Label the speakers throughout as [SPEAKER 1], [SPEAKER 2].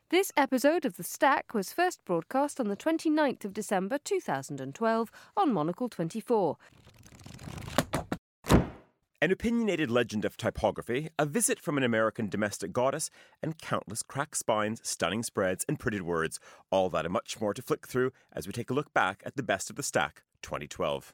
[SPEAKER 1] This episode of The Stack was first broadcast on the 29th of December 2012 on Monocle 24.
[SPEAKER 2] An opinionated legend of typography, a visit from an American domestic goddess, and countless cracked spines, stunning spreads, and printed words. All that and much more to flick through as we take a look back at the best of The Stack 2012.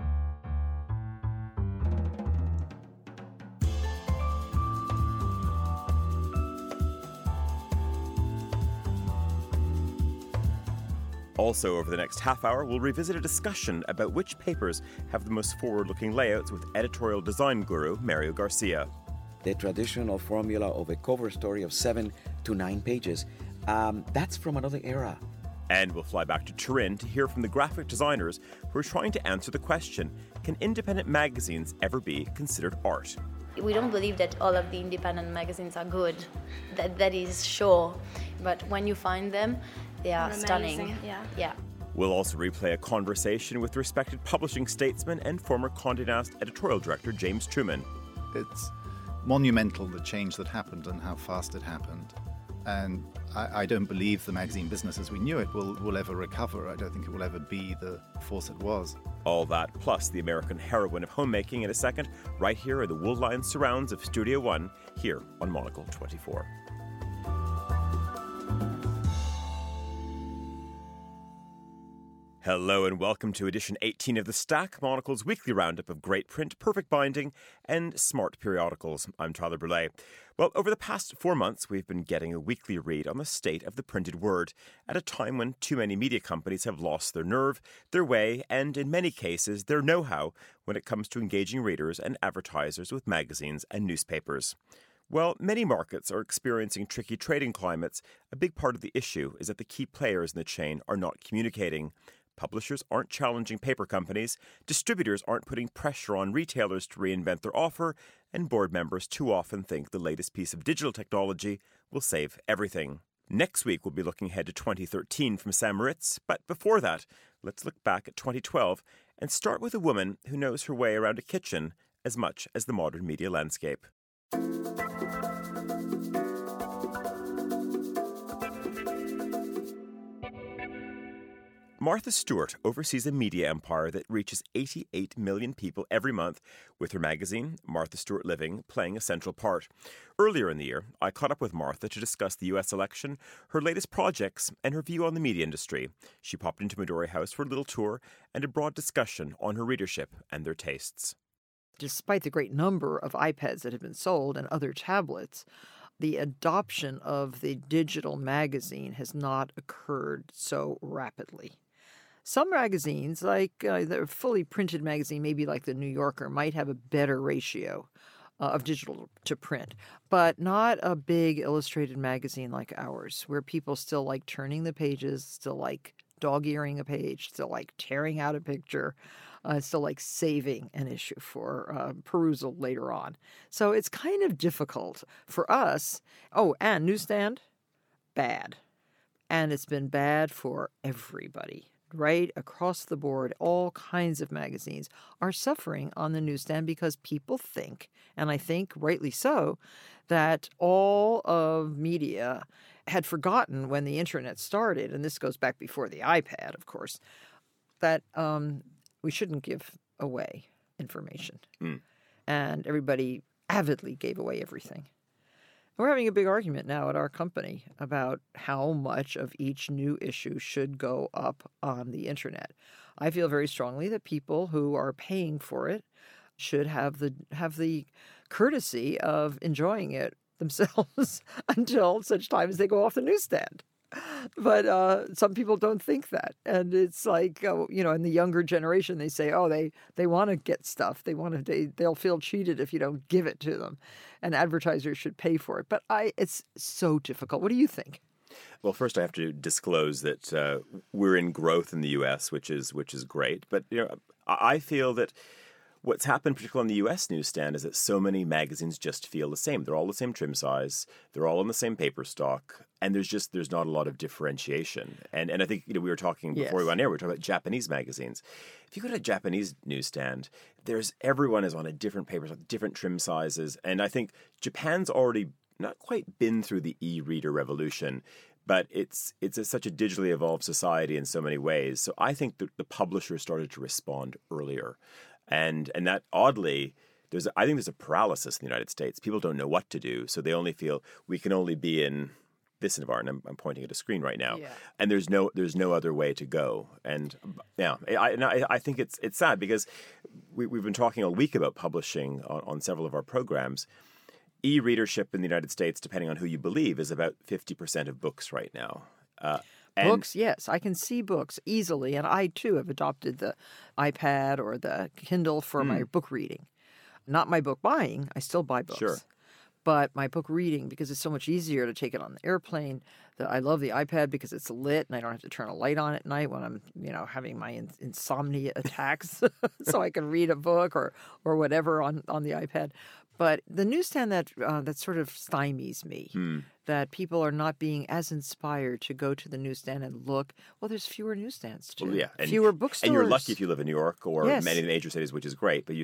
[SPEAKER 2] Also, over the next half hour, we'll revisit a discussion about which papers have the most forward-looking layouts with editorial design guru Mario Garcia.
[SPEAKER 3] The traditional formula of a cover story of 7 to 9 pages, that's from another era.
[SPEAKER 2] And we'll fly back to Turin to hear from the graphic designers who are trying to answer the question, can independent magazines ever be considered art?
[SPEAKER 4] We don't believe that all of the independent magazines are good. That is sure. But when you find them, they are stunning. Yeah.
[SPEAKER 2] We'll also replay a conversation with respected publishing statesman and former Condé Nast editorial director James Truman.
[SPEAKER 5] It's monumental, the change that happened and how fast it happened. And I don't believe the magazine business as we knew it will ever recover. I don't think it will ever be the force it was.
[SPEAKER 2] All that, plus the American heroine of homemaking in a second, right here in the wool-lined surrounds of Studio One, here on Monocle 24. Hello and welcome to edition 18 of The Stack, Monocle's weekly roundup of great print, perfect binding, and smart periodicals. I'm Tyler Brûlé. Well, over the past 4 months, we've been getting a weekly read on the state of the printed word at a time when too many media companies have lost their nerve, their way, and in many cases, their know-how when it comes to engaging readers and advertisers with magazines and newspapers. While many markets are experiencing tricky trading climates, a big part of the issue is that the key players in the chain are not communicating. Publishers aren't challenging paper companies, distributors aren't putting pressure on retailers to reinvent their offer, and board members too often think the latest piece of digital technology will save everything. Next week, we'll be looking ahead to 2013 from Sam Moritz, but before that, let's look back at 2012 and start with a woman who knows her way around a kitchen as much as the modern media landscape. Martha Stewart oversees a media empire that reaches 88 million people every month, with her magazine, Martha Stewart Living, playing a central part. Earlier in the year, I caught up with Martha to discuss the US election, her latest projects, and her view on the media industry. She popped into Midori House for a little tour and a broad discussion on her readership and their tastes.
[SPEAKER 6] Despite the great number of iPads that have been sold and other tablets, the adoption of the digital magazine has not occurred so rapidly. Some magazines, like the fully printed magazine, maybe like the New Yorker, might have a better ratio of digital to print, but not a big illustrated magazine like ours, where people still like turning the pages, still like dog-earing a page, still like tearing out a picture, still like saving an issue for perusal later on. So it's kind of difficult for us. Oh, and newsstand, bad. And it's been bad for everybody. Right across the board, all kinds of magazines are suffering on the newsstand because people think, and I think rightly so, that all of media had forgotten when the internet started, and this goes back before the iPad, of course, that we shouldn't give away information. And everybody avidly gave away everything. We're having a big argument now at our company about how much of each new issue should go up on the internet. I feel very strongly that people who are paying for it should have the courtesy of enjoying it themselves until such time as they go off the newsstand. But some people don't think that. And it's like, in the younger generation, they say, they want to get stuff. They'll feel cheated if you don't give it to them. And advertisers should pay for it. But it's so difficult. What do you think?
[SPEAKER 2] Well, first I have to disclose that we're in growth in the U.S., which is great. But I feel that what's happened, particularly on the U.S. newsstand, is that so many magazines just feel the same. They're all the same trim size. They're all on the same paper stock. And there's not a lot of differentiation. And I think we were talking before we went on air, we were talking about Japanese magazines. If you go to a Japanese newsstand, everyone is on a different paper, different trim sizes. And I think Japan's already not quite been through the e-reader revolution, But it's such a digitally evolved society in so many ways. So I think that the publishers started to respond earlier. And that oddly, I think there's a paralysis in the United States. People don't know what to do. So they only feel we can only be in this environment. I'm pointing at a screen right now. Yeah. And there's no other way to go. And yeah, I think it's sad because we've been talking all week about publishing on several of our programs. E-readership in the United States, depending on who you believe, is about 50% of books right now.
[SPEAKER 6] Books, yes. I can see books easily. And I, too, have adopted the iPad or the Kindle for my book reading. Not my book buying. I still buy books. Sure. But my book reading, because it's so much easier to take it on the airplane. I love the iPad because it's lit and I don't have to turn a light on at night when I'm, having my insomnia attacks. So I can read a book or whatever on the iPad. But the newsstand that sort of stymies me, that people are not being as inspired to go to the newsstand and look. Well, there's fewer newsstands too. Well, yeah, fewer bookstores.
[SPEAKER 2] And you're lucky if you live in New York or many of the major cities, which is great. But you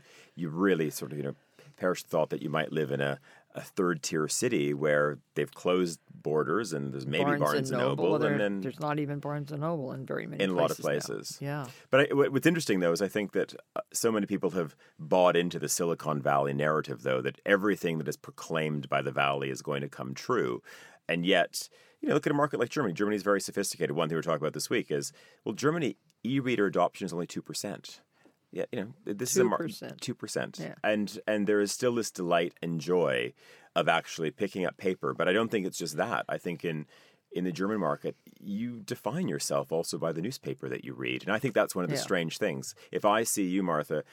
[SPEAKER 2] really sort of perish the thought that you might live in a third-tier city where they've closed Borders and there's maybe Barnes and Noble.
[SPEAKER 6] And then there's not even Barnes and Noble in very many places.
[SPEAKER 2] In a lot of places.
[SPEAKER 6] Now. Yeah.
[SPEAKER 2] But what's interesting, though, is I think that so many people have bought into the Silicon Valley narrative, though, that everything that is proclaimed by the Valley is going to come true. And yet, look at a market like Germany. Germany is very sophisticated. One thing we're talking about this week is, Germany e-reader adoption is only 2%. Yeah, this 2%. Is 2%. Yeah. And there is still this delight and joy of actually picking up paper. But I don't think it's just that. I think in the German market, you define yourself also by the newspaper that you read. And I think that's one of the strange things. If I see you, Martha,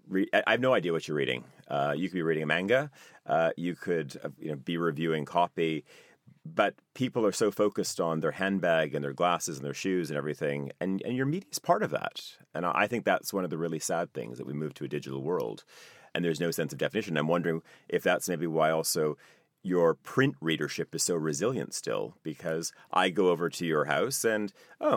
[SPEAKER 2] I have no idea what you're reading. You could be reading a manga. You could be reviewing copy. But people are so focused on their handbag and their glasses and their shoes and everything. And your media is part of that. And I think that's one of the really sad things, that we move to a digital world and there's no sense of definition. I'm wondering if that's maybe why also your print readership is so resilient still, because I go over to your house and,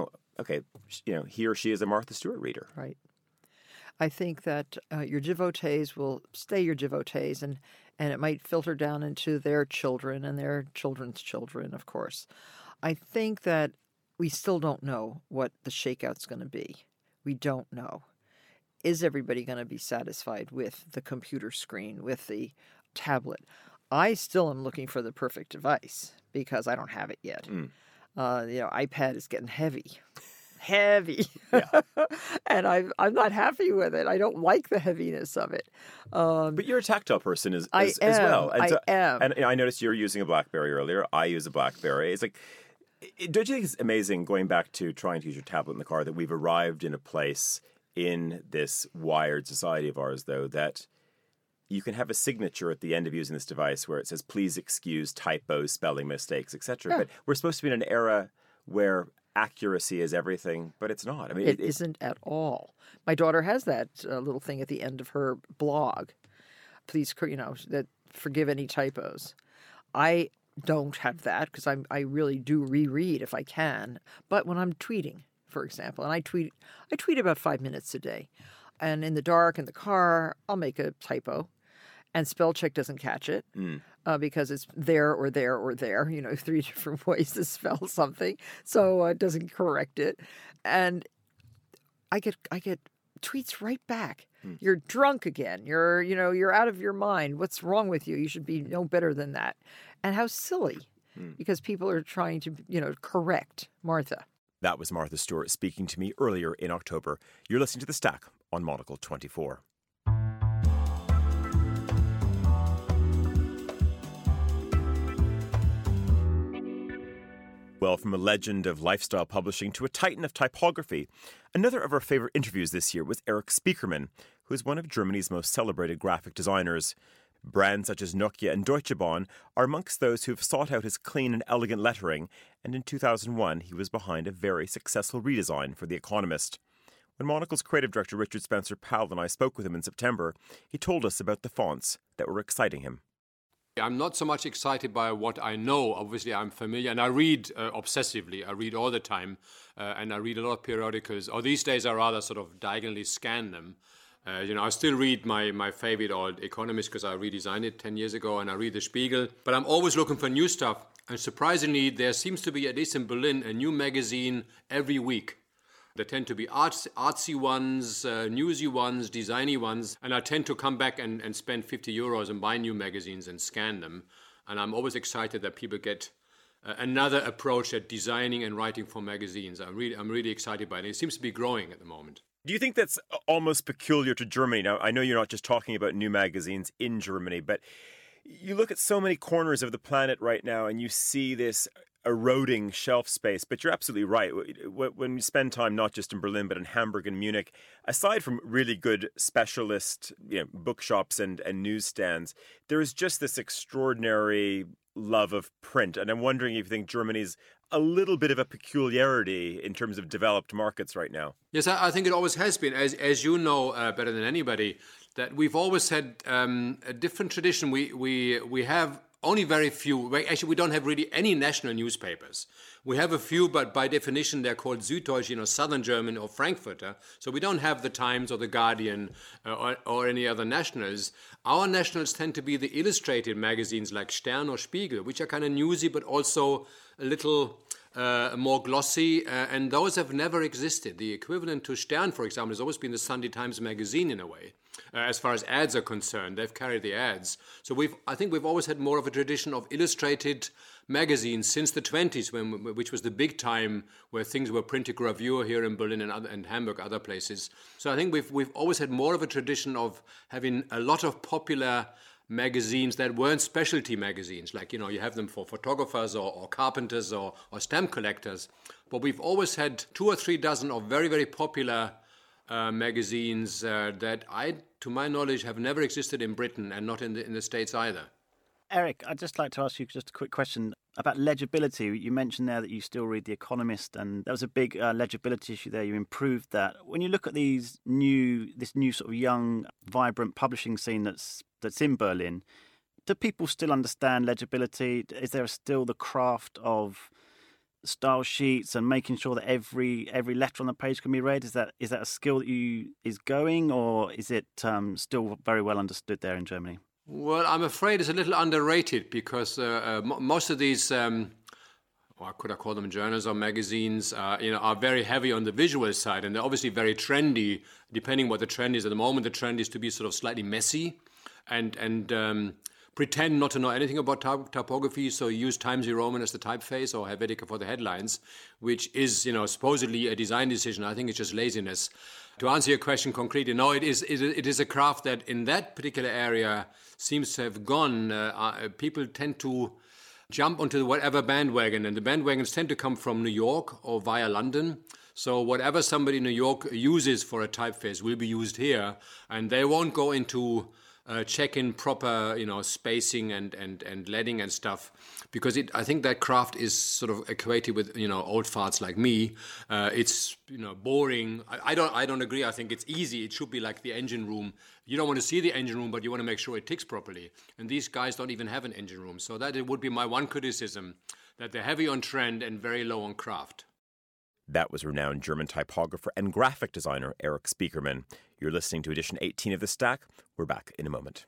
[SPEAKER 2] he or she is a Martha Stewart reader.
[SPEAKER 6] Right. I think that your devotees will stay your devotees, and it might filter down into their children and their children's children, of course. I think that we still don't know what the shakeout's going to be. We don't know. Is everybody going to be satisfied with the computer screen, with the tablet? I still am looking for the perfect device because I don't have it yet. iPad is getting heavy. Yeah. And I'm not happy with it. I don't like the heaviness of it.
[SPEAKER 2] But you're a tactile person as well. And I am. And I noticed you were using a BlackBerry earlier. I use a BlackBerry. It's like, don't you think it's amazing, going back to trying to use your tablet in the car, that we've arrived in a place in this wired society of ours, though, that you can have a signature at the end of using this device where it says, please excuse typos, spelling mistakes, etc. Yeah. But we're supposed to be in an era where accuracy is everything, but it's not. I mean,
[SPEAKER 6] it isn't at all. My daughter has that little thing at the end of her blog. Please, that forgive any typos. I don't have that because I really do reread if I can. But when I'm tweeting, for example, and I tweet about 5 minutes a day, and in the dark in the car, I'll make a typo. And spell check doesn't catch it because it's there or there or there, 3 different ways to spell something. So it doesn't correct it. And I get tweets right back. You're drunk again. You're out of your mind. What's wrong with you? You should be no better than that. And how silly, because people are trying to, correct Martha.
[SPEAKER 2] That was Martha Stewart speaking to me earlier in October. You're listening to The Stack on Monocle 24. Well, from a legend of lifestyle publishing to a titan of typography, another of our favorite interviews this year was Eric Spiekermann, who is one of Germany's most celebrated graphic designers. Brands such as Nokia and Deutsche Bahn are amongst those who have sought out his clean and elegant lettering, and in 2001 he was behind a very successful redesign for The Economist. When Monocle's creative director Richard Spencer Powell and I spoke with him in September, he told us about the fonts that were exciting him.
[SPEAKER 7] I'm not so much excited by what I know. Obviously, I'm familiar, and I read obsessively. I read all the time, and I read a lot of periodicals. Or these days, I rather sort of diagonally scan them. I still read my favorite old Economist because I redesigned it 10 years ago, and I read the Spiegel. But I'm always looking for new stuff. And surprisingly, there seems to be, at least in Berlin, a new magazine every week. There tend to be artsy ones, newsy ones, designy ones, and I tend to come back and spend 50 euros and buy new magazines and scan them. And I'm always excited that people get another approach at designing and writing for magazines. I'm really excited by it. It seems to be growing at the moment.
[SPEAKER 2] Do you think that's almost peculiar to Germany? Now, I know you're not just talking about new magazines in Germany, but you look at so many corners of the planet right now and you see this eroding shelf space. But you're absolutely right. When you spend time not just in Berlin, but in Hamburg and Munich, aside from really good specialist bookshops and newsstands, there is just this extraordinary love of print. And I'm wondering if you think Germany's a little bit of a peculiarity in terms of developed markets right now.
[SPEAKER 7] Yes, I think it always has been, as you know better than anybody, that we've always had a different tradition. We have only very few. Actually, we don't have really any national newspapers. We have a few, but by definition, they're called Süddeutsche, Southern German or Frankfurter. So we don't have the Times or the Guardian or any other nationals. Our nationals tend to be the illustrated magazines like Stern or Spiegel, which are kind of newsy, but also a little more glossy, and those have never existed. The equivalent to Stern, for example, has always been the Sunday Times magazine in a way. As far as ads are concerned, they've carried the ads. So I think we've always had more of a tradition of illustrated magazines since the 20s, which was the big time where things were printed gravure here in Berlin and Hamburg, other places. So I think we've always had more of a tradition of having a lot of popular magazines that weren't specialty magazines, like, you have them for photographers or carpenters or stamp collectors. But we've always had 2 or 3 dozen of very, very popular magazines that to my knowledge, have never existed in Britain and not in the States either.
[SPEAKER 8] Eric, I'd just like to ask you just a quick question about legibility. You mentioned there that you still read The Economist, and there was a big legibility issue there. You improved that. When you look at this new sort of young, vibrant publishing scene that's in Berlin, do people still understand legibility? Is there still the craft of style sheets and making sure that every letter on the page can be read? Is that a skill that is going, or is it still very well understood there in Germany?
[SPEAKER 7] Well, I'm afraid it's a little underrated because most of these, or could I call them journals or magazines, are very heavy on the visual side, and they're obviously very trendy, depending what the trend is. At the moment, the trend is to be sort of slightly messy and pretend not to know anything about typography, so use Times New Roman as the typeface or Helvetica for the headlines, which is, supposedly a design decision. I think it's just laziness. To answer your question concretely, no, it is a craft that in that particular area seems to have gone. People tend to jump onto whatever bandwagon, and the bandwagons tend to come from New York or via London. So whatever somebody in New York uses for a typeface will be used here, and they won't go into check in proper, spacing and leading and stuff, because I think that craft is sort of equated with, old farts like me. It's, boring. I don't agree. I think it's easy. It should be like the engine room. You don't want to see the engine room, but you want to make sure it ticks properly. And these guys don't even have an engine room. So that it would be my one criticism, that they're heavy on trend and very low on craft.
[SPEAKER 2] That was renowned German typographer and graphic designer Eric Spiekermann. You're listening to edition 18 of The Stack. We're back in a moment.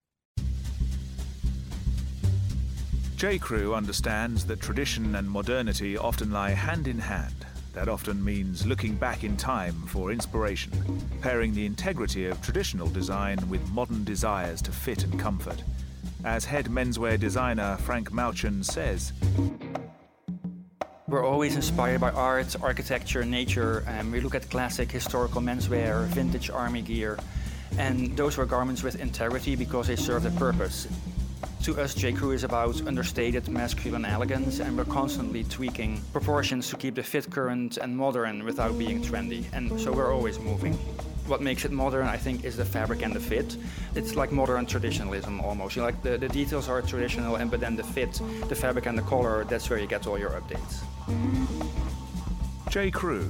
[SPEAKER 9] J.Crew understands that tradition and modernity often lie hand in hand. That often means looking back in time for inspiration, pairing the integrity of traditional design with modern desires to fit and comfort. As head menswear designer Frank Mauchen says,
[SPEAKER 10] we're always inspired by art, architecture, nature, and we look at classic historical menswear, vintage army gear, and those were garments with integrity because they served a purpose. To us, J.Crew is about understated masculine elegance, and we're constantly tweaking proportions to keep the fit current and modern without being trendy, and so we're always moving. What makes it modern, I think, is the fabric and the fit. It's like modern traditionalism almost. The details are traditional, but then the fit, the fabric and the color, that's where you get all your updates.
[SPEAKER 9] J.Crew.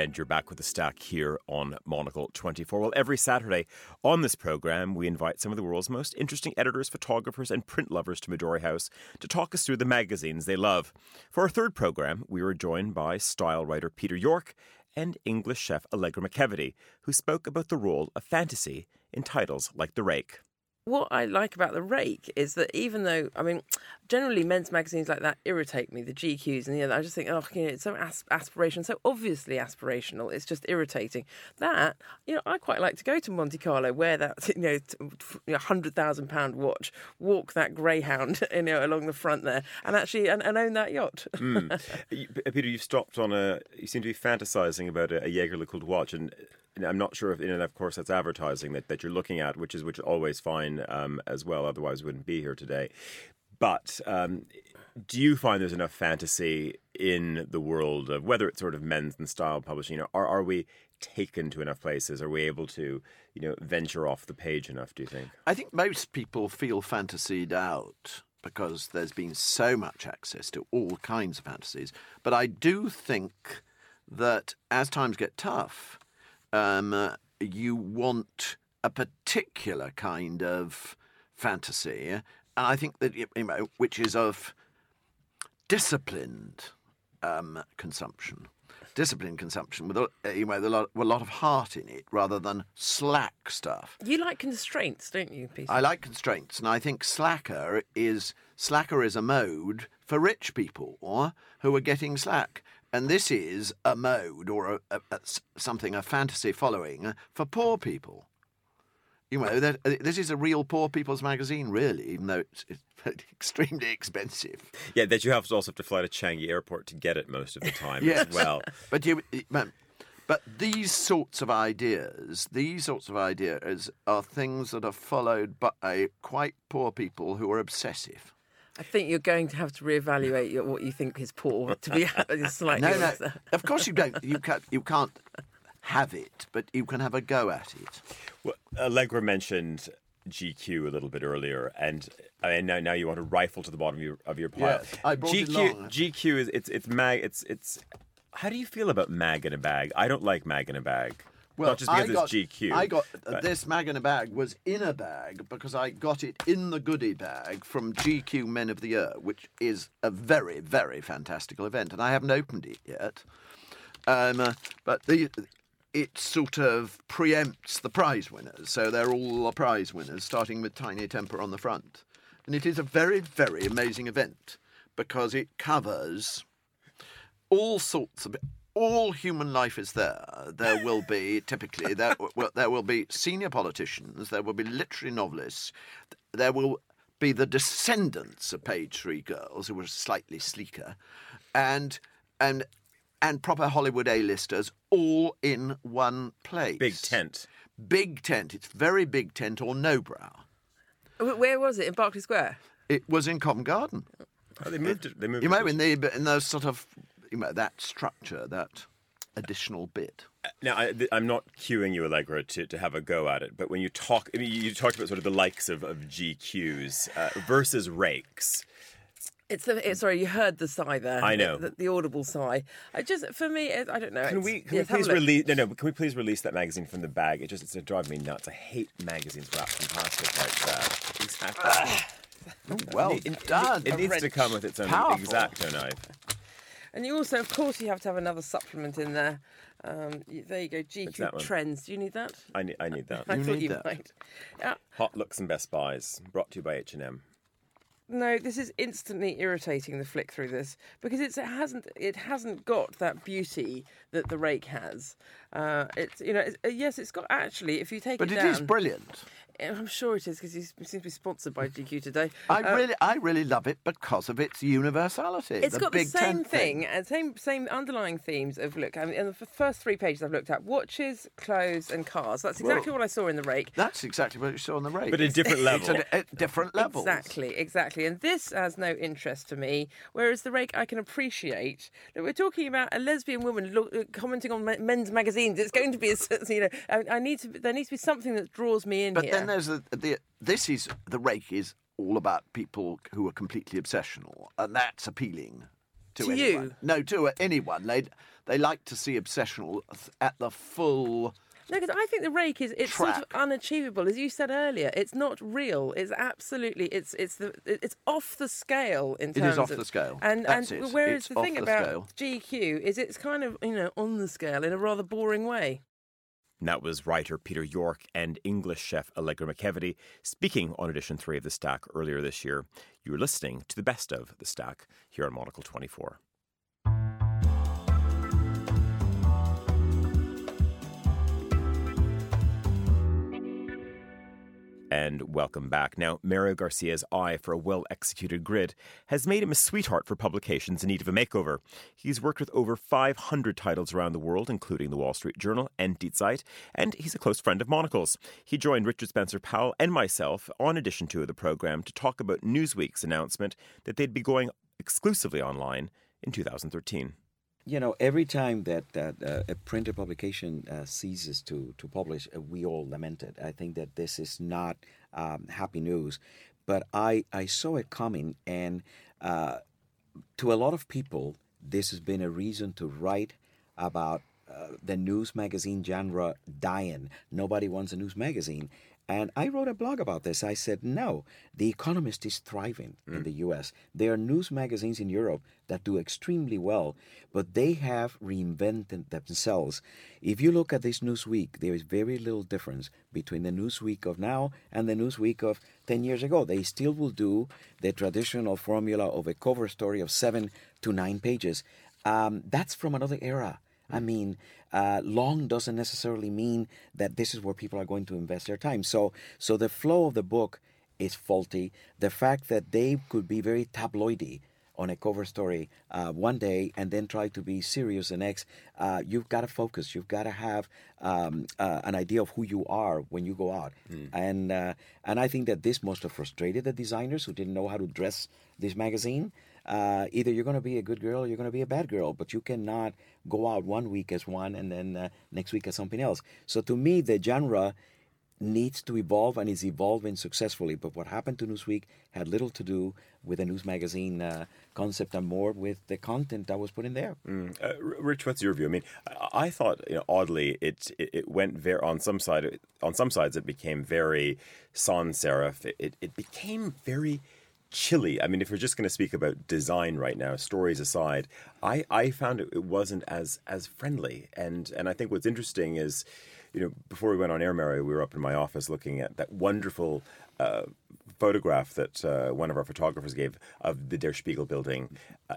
[SPEAKER 2] and you're back with The Stack here on Monocle 24. Well, every Saturday on this programme, we invite some of the world's most interesting editors, photographers and print lovers to Midori House to talk us through the magazines they love. For our third programme, we were joined by style writer Peter York and English chef Allegra McKevity, who spoke about the role of fantasy in titles like The Rake.
[SPEAKER 11] What I like about The Rake is that even though, generally men's magazines like that irritate me, the GQs and the other, I just think, it's so aspirational, so obviously aspirational, it's just irritating. That, I quite like to go to Monte Carlo, wear that, £100,000 watch, walk that greyhound, along the front there, and actually, and own that yacht.
[SPEAKER 2] Peter, you seem to be fantasising about a Jaeger-LeCoultre watch, and I'm not sure if, and of course, that's advertising that you're looking at, which is always fine as well. Otherwise, we wouldn't be here today. But do you find there's enough fantasy in the world of whether it's sort of men's and style publishing? Are we taken to enough places? Are we able to, venture off the page enough? Do you think?
[SPEAKER 12] I think most people feel fantasied out because there's been so much access to all kinds of fantasies. But I do think that as times get tough, you want a particular kind of fantasy, and I think that which is of disciplined consumption with a lot of heart in it, rather than slack stuff.
[SPEAKER 11] You like constraints, don't you, Peter?
[SPEAKER 12] I like constraints, and I think slacker is a mode for rich people who are getting slack. And this is a mode or a fantasy following for poor people. This is a real poor people's magazine, really, even though it's extremely expensive.
[SPEAKER 2] Yeah, that you also have to fly to Changi Airport to get it most of the time as well.
[SPEAKER 12] But these sorts of ideas are things that are followed by quite poor people who are obsessive.
[SPEAKER 11] I think you're going to have to reevaluate what you think is poor to be slightly.
[SPEAKER 12] No. Of course you don't. You can't have it, but you can have a go at it.
[SPEAKER 2] Well, Allegra mentioned GQ a little bit earlier, and now you want to rifle to the bottom of your pile.
[SPEAKER 12] Yes, I brought it along.
[SPEAKER 2] GQ is it's mag. It's. How do you feel about mag in a bag? I don't like mag in a bag.
[SPEAKER 12] Well,
[SPEAKER 2] not just because it's GQ.
[SPEAKER 12] This mag in a bag was in a bag because I got it in the goodie bag from GQ Men of the Year, which is a very, very fantastical event, and I haven't opened it yet. But it sort of preempts the prize winners, so they're all the prize winners, starting with Tiny Temper on the front. And it is a very, very amazing event because it covers all sorts of... All human life is there. There will be, typically, there will be senior politicians, there will be literary novelists, there will be the descendants of Page 3 girls, who were slightly sleeker, and proper Hollywood A-listers, all in one place.
[SPEAKER 2] Big tent.
[SPEAKER 12] Big tent. It's very big tent or no brow.
[SPEAKER 11] Where was it? In Berkeley Square?
[SPEAKER 12] It was in Covent Garden.
[SPEAKER 2] Oh, they moved it.
[SPEAKER 12] In those sort of... that structure, that additional bit.
[SPEAKER 2] Now, I'm not cueing you, Allegra, to have a go at it, but when you talk, you talked about sort of the likes of GQs versus rakes.
[SPEAKER 11] Sorry, you heard the sigh there.
[SPEAKER 2] I know
[SPEAKER 11] the audible sigh. For me, I don't know.
[SPEAKER 2] Can we please release that magazine from the bag? It's driving me nuts. I hate magazines wrapped in plastic like that. Exactly.
[SPEAKER 12] Well done.
[SPEAKER 2] It needs to come with its own X-Acto knife.
[SPEAKER 11] And you also, of course, you have to have another supplement in there. There you go, GQ Trends. Do you need that?
[SPEAKER 2] I need that.
[SPEAKER 11] I thought you might.
[SPEAKER 2] Hot Looks and Best Buys, brought to you by H&M.
[SPEAKER 11] No, this is instantly irritating, the flick through this, because it hasn't got that beauty that the Rake has. It's got, actually, if you take it down...
[SPEAKER 12] But it is brilliant.
[SPEAKER 11] I'm sure it is, because he seems to be sponsored by GQ today.
[SPEAKER 12] I really love it because of its universality.
[SPEAKER 11] It's got the same thing, and same underlying themes of look. In the first 3 pages I've looked at: watches, clothes, and cars. That's exactly what I saw in the Rake.
[SPEAKER 12] That's exactly what you saw in the Rake,
[SPEAKER 2] but at different levels.
[SPEAKER 12] At different levels.
[SPEAKER 11] Exactly. And this has no interest to me. Whereas the Rake, I can appreciate that we're talking about a lesbian woman commenting on men's magazines. It's going to be, there needs to be something that draws me in here.
[SPEAKER 12] Then there's the Rake is all about people who are completely obsessional, and that's appealing to
[SPEAKER 11] anyone.
[SPEAKER 12] You? No, to anyone. They like to see Obsessional at the full.
[SPEAKER 11] No, because I think the rake it's sort of unachievable, as you said earlier. It's not real. It's absolutely it's off the scale in terms.
[SPEAKER 12] It is off the scale.
[SPEAKER 11] And whereas
[SPEAKER 12] it's
[SPEAKER 11] the thing about GQ is it's kind of on the scale in a rather boring way.
[SPEAKER 2] And that was writer Peter York and English chef Allegra McKevity speaking on edition 3 of The Stack earlier this year. You were listening to the best of The Stack here on Monocle 24. And welcome back. Now, Mario Garcia's eye for a well-executed grid has made him a sweetheart for publications in need of a makeover. He's worked with over 500 titles around the world, including the Wall Street Journal and Die Zeit, and he's a close friend of Monocle's. He joined Richard Spencer Powell and myself on edition 2 of the program to talk about Newsweek's announcement that they'd be going exclusively online in 2013.
[SPEAKER 3] Every time that a printed publication ceases to publish, we all lament it. I think that this is not happy news. But I saw it coming, and to a lot of people, this has been a reason to write about the news magazine genre dying. Nobody wants a news magazine. And I wrote a blog about this. I said, no, The Economist is thriving in the U.S. There are news magazines in Europe that do extremely well, but they have reinvented themselves. If you look at this Newsweek, there is very little difference between the Newsweek of now and the Newsweek of 10 years ago. They still will do the traditional formula of a cover story of 7 to 9 pages. That's from another era. I mean, long doesn't necessarily mean that this is where people are going to invest their time. So the flow of the book is faulty. The fact that they could be very tabloidy on a cover story one day and then try to be serious the next, you've got to focus. You've got to have an idea of who you are when you go out. And I think that this must have frustrated the designers who didn't know how to dress this magazine. Either you're going to be a good girl or you're going to be a bad girl, but you cannot go out one week as one and then next week as something else. So to me, the genre needs to evolve and is evolving successfully. But what happened to Newsweek had little to do with the news magazine concept and more with the content that was put in there.
[SPEAKER 2] Rich, what's your view? I mean, I thought oddly it went very on some sides it became very sans serif. It became very chilly. I mean, if we're just going to speak about design right now, stories aside, I found it wasn't as friendly. And I think what's interesting is, before we went on air, Mario, we were up in my office looking at that wonderful photograph that one of our photographers gave of the Der Spiegel building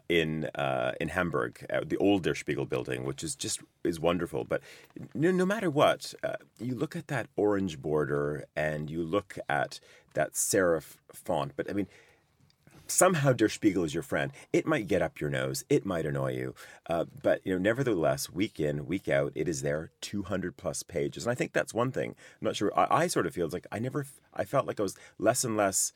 [SPEAKER 2] in Hamburg, the old Der Spiegel building, which is wonderful. But no matter what, you look at that orange border and you look at that serif font. But I mean, somehow Der Spiegel is your friend. It might get up your nose. It might annoy you. But, nevertheless, week in, week out, it is there, 200-plus pages. And I think that's one thing. I'm not sure. I sort of feel like I felt like I was less and less,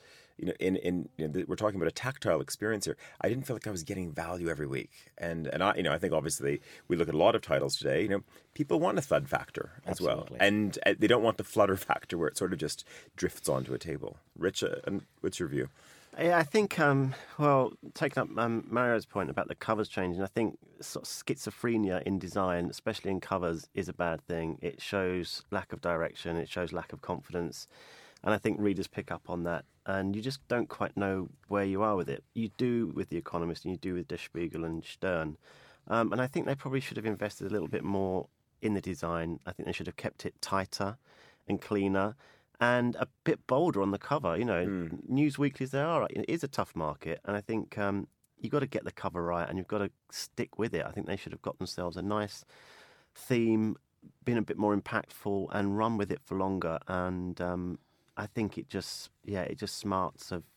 [SPEAKER 2] we're talking about a tactile experience here. I didn't feel like I was getting value every week. And I think obviously we look at a lot of titles today, people want a thud factor as
[SPEAKER 3] Absolutely.
[SPEAKER 2] well. And they don't want the flutter factor where it sort of just drifts onto a table. Rich, what's your view?
[SPEAKER 8] Yeah, I think, taking up Mario's point about the covers changing, I think sort of schizophrenia in design, especially in covers, is a bad thing. It shows lack of direction, it shows lack of confidence, and I think readers pick up on that, and you just don't quite know where you are with it. You do with The Economist, and you do with Der Spiegel and Stern, and I think they probably should have invested a little bit more in the design. I think they should have kept it tighter and cleaner, and a bit bolder on the cover. News weeklies there are. It is a tough market, and I think you've got to get the cover right, and you've got to stick with it. I think they should have got themselves a nice theme, been a bit more impactful, and run with it for longer. And I think it just smarts of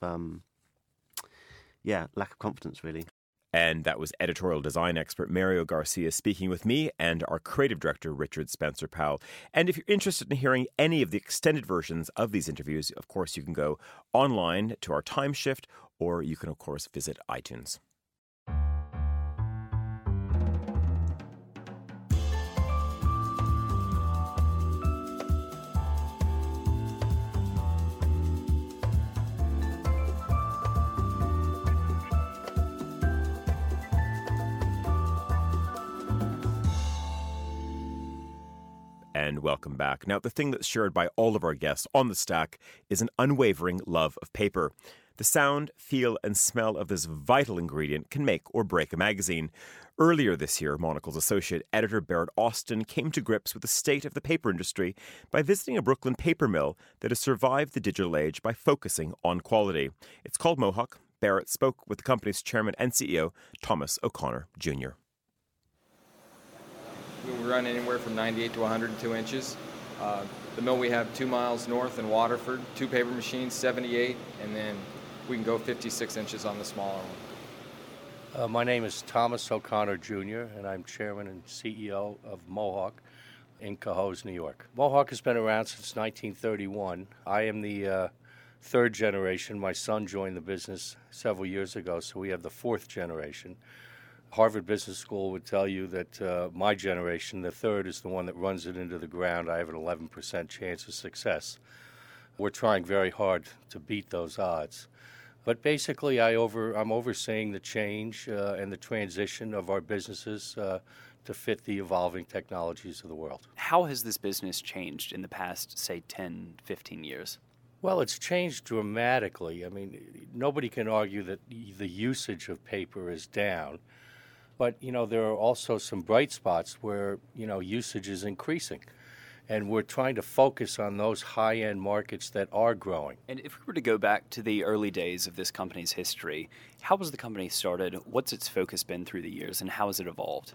[SPEAKER 8] lack of confidence, really.
[SPEAKER 2] And that was editorial design expert Mario Garcia speaking with me and our creative director, Richard Spencer Powell. And if you're interested in hearing any of the extended versions of these interviews, of course, you can go online to our time shift, or you can, of course, visit iTunes. And welcome back. Now, the thing that's shared by all of our guests on the Stack is an unwavering love of paper. The sound, feel, and smell of this vital ingredient can make or break a magazine. Earlier this year, Monocle's associate editor Barrett Austin came to grips with the state of the paper industry by visiting a Brooklyn paper mill that has survived the digital age by focusing on quality. It's called Mohawk. Barrett spoke with the company's chairman and CEO, Thomas O'Connor Jr.
[SPEAKER 13] We run anywhere from 98 to 102 inches. The mill we have 2 miles north in Waterford, 2 paper machines, 78, and then we can go 56 inches on the smaller one.
[SPEAKER 14] My name is Thomas O'Connor Jr., and I'm chairman and CEO of Mohawk in Cohoes, New York. Mohawk has been around since 1931. I am the third generation. My son joined the business several years ago, so we have the fourth generation. Harvard Business School would tell you that my generation, the third, is the one that runs it into the ground. I have an 11% chance of success. We're trying very hard to beat those odds. But basically, I'm overseeing the change and the transition of our businesses to fit the evolving technologies of the world.
[SPEAKER 15] How has this business changed in the past, say, 10, 15 years?
[SPEAKER 14] Well, it's changed dramatically. I mean, nobody can argue that the usage of paper is down. But, there are also some bright spots where, usage is increasing. And we're trying to focus on those high-end markets that are growing.
[SPEAKER 15] And if we were to go back to the early days of this company's history, how was the company started? What's its focus been through the years, and how has it evolved?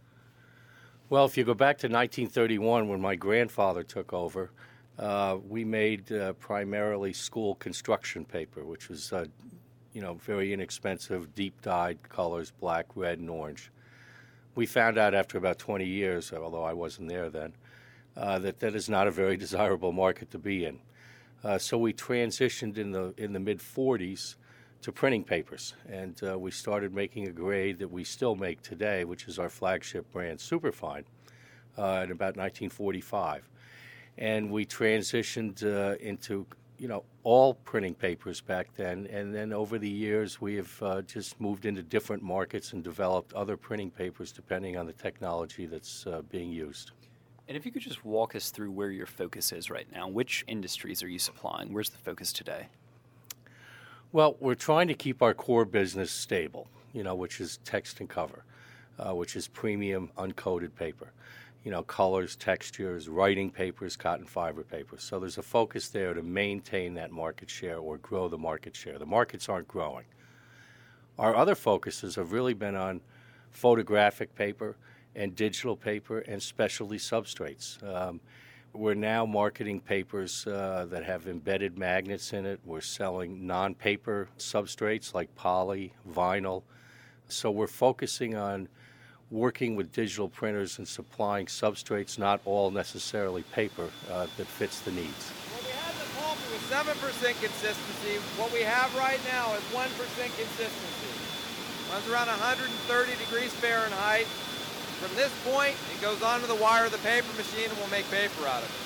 [SPEAKER 14] Well, if you go back to 1931, when my grandfather took over, we made primarily school construction paper, which was very inexpensive, deep-dyed colors, black, red, and orange. We found out after about 20 years, although I wasn't there then, that is not a very desirable market to be in. So we transitioned in the mid-'40s to printing papers, and we started making a grade that we still make today, which is our flagship brand, Superfine, in about 1945. And we transitioned into all printing papers back then, and then over the years we have just moved into different markets and developed other printing papers depending on the technology that's being used.
[SPEAKER 15] And if you could just walk us through where your focus is right now, which industries are you supplying? Where's the focus today?
[SPEAKER 14] Well, we're trying to keep our core business stable, which is text and cover, which is premium uncoated paper. Colors, textures, writing papers, cotton fiber papers. So there's a focus there to maintain that market share or grow the market share. The markets aren't growing. Our other focuses have really been on photographic paper and digital paper and specialty substrates. We're now marketing papers that have embedded magnets in it. We're selling non-paper substrates like poly, vinyl. So we're focusing on working with digital printers and supplying substrates, not all necessarily paper, that fits the needs.
[SPEAKER 16] Well, we had the pulp with 7% consistency. What we have right now is 1% consistency. Runs around 130 degrees Fahrenheit. From this point, it goes onto the wire of the paper machine and we'll make paper out of it.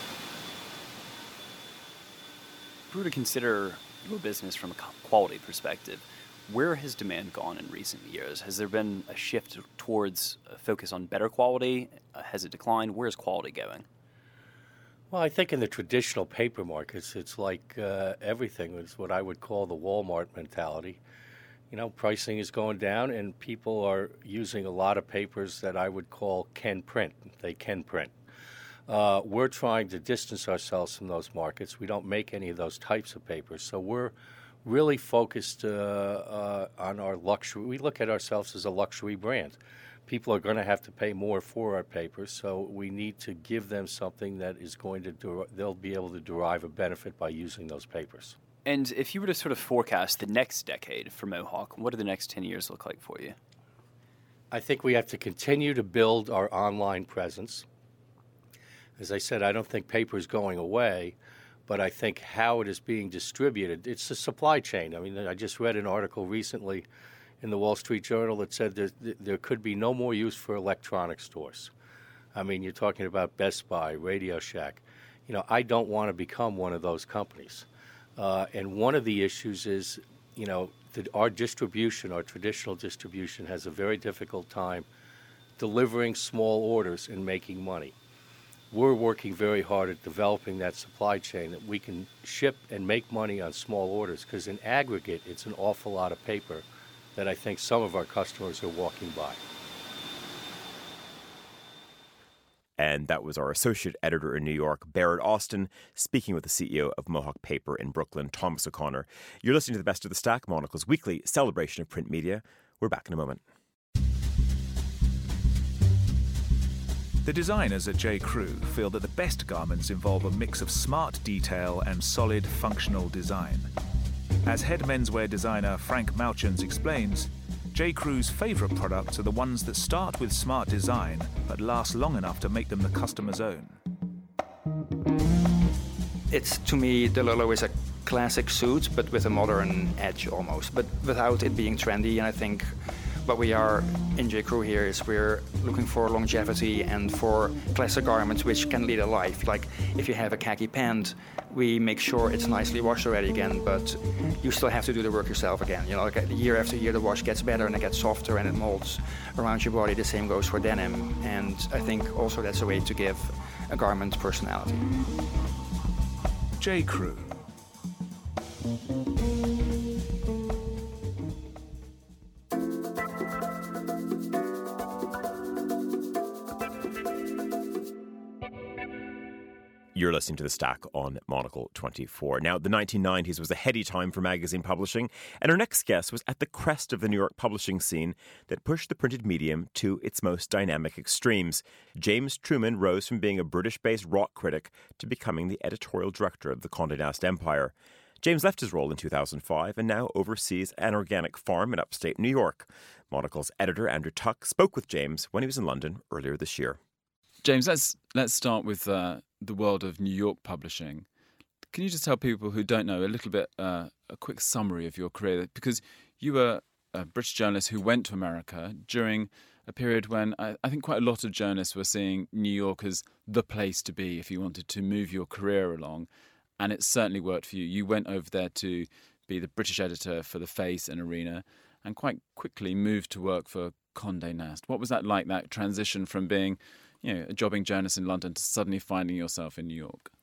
[SPEAKER 15] If we were to consider your business from a quality perspective, where has demand gone in recent years? Has there been a shift towards a focus on better quality? Has it declined? Where is quality going?
[SPEAKER 14] Well, I think in the traditional paper markets, it's like everything. It's what I would call the Walmart mentality. Pricing is going down, and people are using a lot of papers that I would call can print. They can print. We're trying to distance ourselves from those markets. We don't make any of those types of papers, so we're really focused on our luxury. We look at ourselves as a luxury brand. People are going to have to pay more for our papers, so we need to give them something that is going to they'll be able to derive a benefit by using those papers.
[SPEAKER 15] And if you were to sort of forecast the next decade for Mohawk, what do the next 10 years look like for you?
[SPEAKER 14] I think we have to continue to build our online presence. As I said, I don't think paper is going away, but I think how it is being distributed, it's a supply chain. I mean, I just read an article recently in the Wall Street Journal that said there could be no more use for electronic stores. I mean, you're talking about Best Buy, Radio Shack. I don't want to become one of those companies. And one of the issues is, our distribution, our traditional distribution, has a very difficult time delivering small orders and making money. we're working very hard at developing that supply chain that we can ship and make money on small orders, because in aggregate, it's an awful lot of paper that I think some of our customers are walking by.
[SPEAKER 2] And that was our associate editor in New York, Barrett Austin, speaking with the CEO of Mohawk Paper in Brooklyn, Thomas O'Connor. You're listening to The Best of the Stack, Monocle's weekly celebration of print media. We're back in a moment.
[SPEAKER 9] The designers at J. Crew feel that the best garments involve a mix of smart detail and solid functional design. As head menswear designer Frank Mauchans explains, J. Crew's favourite products are the ones that start with smart design but last long enough to make them the customer's own.
[SPEAKER 10] It's, to me, the Lolo is a classic suit, but with a modern edge almost, but without it being trendy. And I think what we are in J. Crew here is we're looking for longevity and for classic garments which can lead a life. Like if you have a khaki pant, we make sure it's nicely washed already again, but you still have to do the work yourself again. You know, like year after year the wash gets better and it gets softer and it molds around your body. The same goes for denim. And I think also that's a way to give a garment personality.
[SPEAKER 9] J. Crew.
[SPEAKER 2] You're listening to The Stack on Monocle 24. Now, the 1990s was a heady time for magazine publishing, and our next guest was at the crest of the New York publishing scene that pushed the printed medium to its most dynamic extremes. James Truman rose from being a British-based rock critic to becoming the editorial director of the Condé Nast Empire. James left his role in 2005 and now oversees an organic farm in upstate New York. Monocle's editor, Andrew Tuck, spoke with James when he was in London earlier this year.
[SPEAKER 17] James, let's start with the world of New York publishing. Can you just tell people who don't know a little bit, a quick summary of your career? Because you were a British journalist who went to America during a period when I think quite a lot of journalists were seeing New York as the place to be if you wanted to move your career along. And it certainly worked for you. You went over there to be the British editor for The Face and Arena and quite quickly moved to work for Condé Nast. What was that like, that transition from being a jobbing journalist in London to suddenly finding yourself in New York?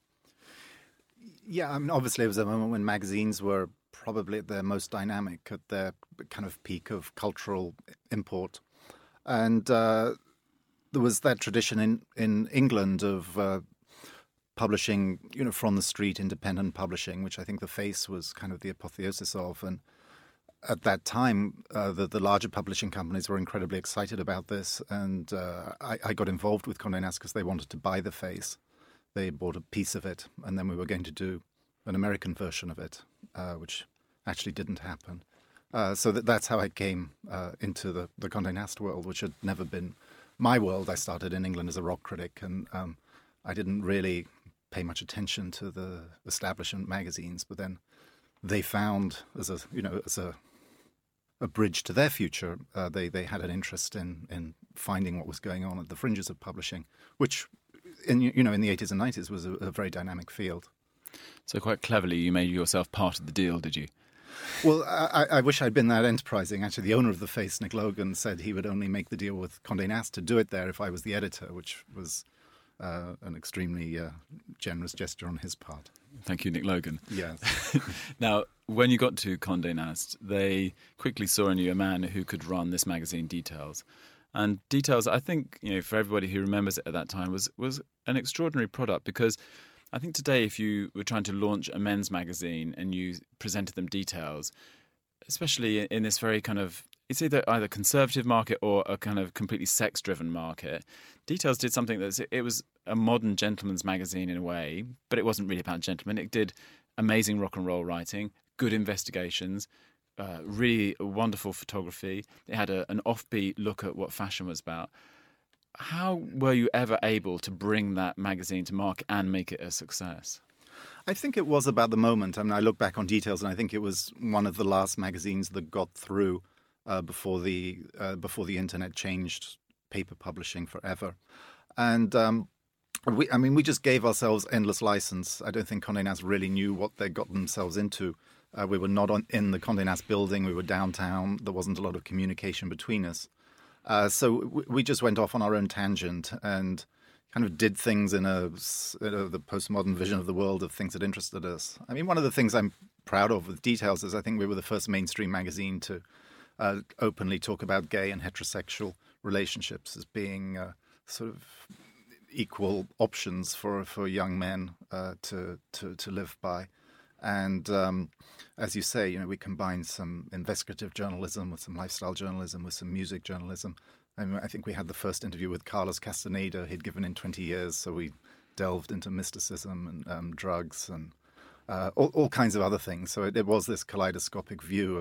[SPEAKER 5] Yeah, I mean, obviously it was a moment when magazines were probably at their most dynamic, at their kind of peak of cultural import. And there was that tradition in England of publishing, from the street, independent publishing, which I think The Face was kind of the apotheosis of. And at that time, the larger publishing companies were incredibly excited about this, and I got involved with Condé Nast because they wanted to buy The Face. They bought a piece of it, and then we were going to do an American version of it, which actually didn't happen. So that's how I came into the Condé Nast world, which had never been my world. I started in England as a rock critic, and I didn't really pay much attention to the establishment magazines, but then they found as a bridge to their future, they had an interest in finding what was going on at the fringes of publishing, which in the 80s and 90s was a very dynamic field.
[SPEAKER 17] So quite cleverly, you made yourself part of the deal, did you?
[SPEAKER 5] Well, I wish I'd been that enterprising. Actually, the owner of The Face, Nick Logan, said he would only make the deal with Condé Nast to do it there if I was the editor, which was an extremely generous gesture on his part.
[SPEAKER 17] Thank you, Nick Logan.
[SPEAKER 5] Yes.
[SPEAKER 17] Now, when you got to Condé Nast, they quickly saw in you a man who could run this magazine, Details. And Details, I think, for everybody who remembers it at that time, was an extraordinary product, because I think today if you were trying to launch a men's magazine and you presented them Details, especially in this very kind of, it's either conservative market or a kind of completely sex-driven market, Details did something it was a modern gentleman's magazine in a way, but it wasn't really about gentlemen. It did amazing rock and roll writing, good investigations, really wonderful photography. It had an offbeat look at what fashion was about. How were you ever able to bring that magazine to market and make it a success?
[SPEAKER 5] I think it was about the moment. I mean, I look back on Details, and I think it was one of the last magazines that got through before the internet changed paper publishing forever. And we just gave ourselves endless license. I don't think Condé Nast really knew what they got themselves into. We were not in the Condé Nast building. We were downtown. There wasn't a lot of communication between us. So we just went off on our own tangent. And, kind of did things in the postmodern vision of the world of things that interested us. I mean, one of the things I'm proud of with Details is I think we were the first mainstream magazine to openly talk about gay and heterosexual relationships as being sort of equal options for young men to live by. And as you say, we combined some investigative journalism with some lifestyle journalism with some music journalism. I think we had the first interview with Carlos Castaneda. He'd given in 20 years, so we delved into mysticism and drugs and all kinds of other things. So it was this kaleidoscopic view